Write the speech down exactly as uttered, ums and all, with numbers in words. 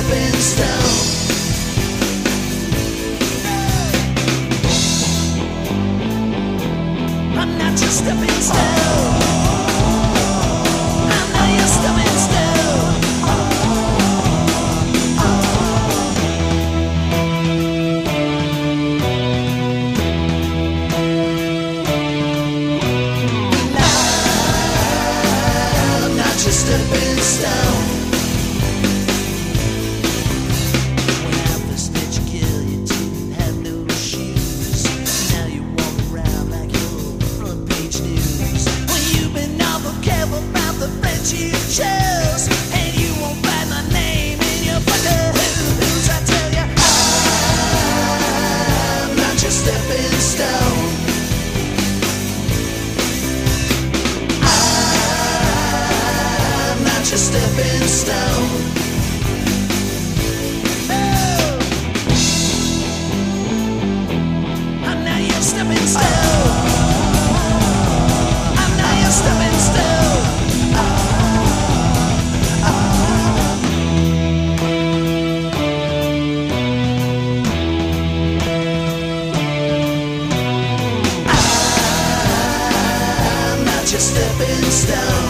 stepping stone. I'm not your stepping stone. I'm not your stepping stone. I'm not your stepping stone. When I first met you, girl, you didn't have no shoes. Now you walk around like you're front page news. Well, you've been awful careful about the friends you chose, and you won't write my name in your books. I tell you, I'm not your stepping stone. I'm not your stepping stone. Oh. I'm not your stepping stone. I'm not your stepping stone. I'm not your stepping stone.